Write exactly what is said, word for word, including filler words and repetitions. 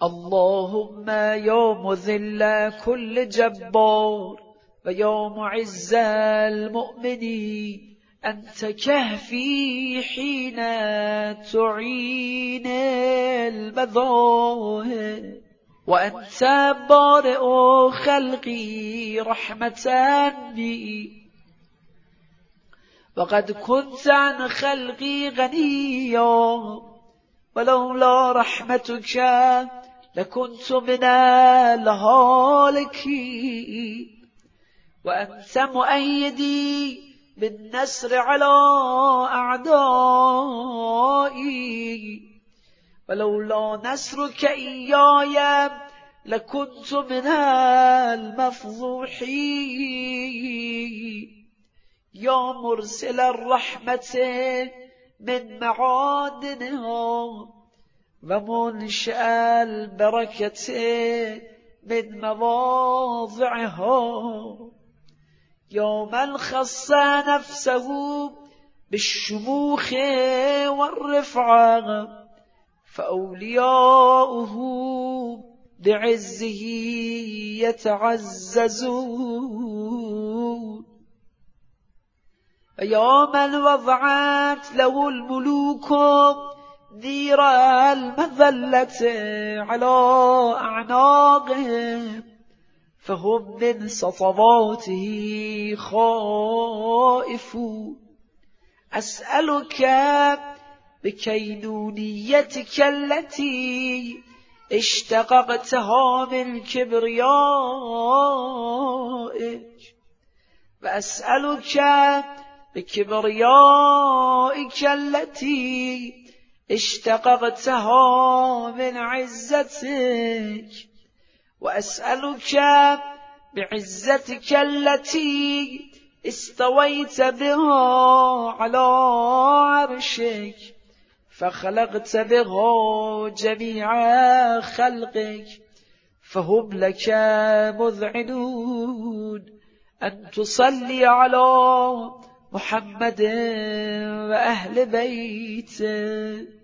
اللهم يا مذل كل جبار ويا معز المؤمنين أنت كهفي حين تعين المذاهب وأنت بارئ خلقي رحمة بي وقد كنت عن خلقي غنيا ولولا رحمتك لكنت من الهالكين وأنت مؤيدي بالنصر على أعدائي ولولا نصرك إياي لكنت من المفضوحين يا مرسل الرحمة من معادنها ومنشأ البركة من مواضعها يا من خص نفسه بالشموخ والرفعة فأولياؤه بعزه يتعززون ويا من وضعت له الملوك دير المذلة على أعناقهم فهم من سطواته خائفون أسألك بكينونيتك التي اشتققتها من كبريائك وأسألك بكبريائك التي اشتققتها من عزتك وأسألك بعزتك التي استويت بها على عرشك فخلقت بها جميع خلقك فهم لك مذعنون أن تصلي على محمد وأهل بيته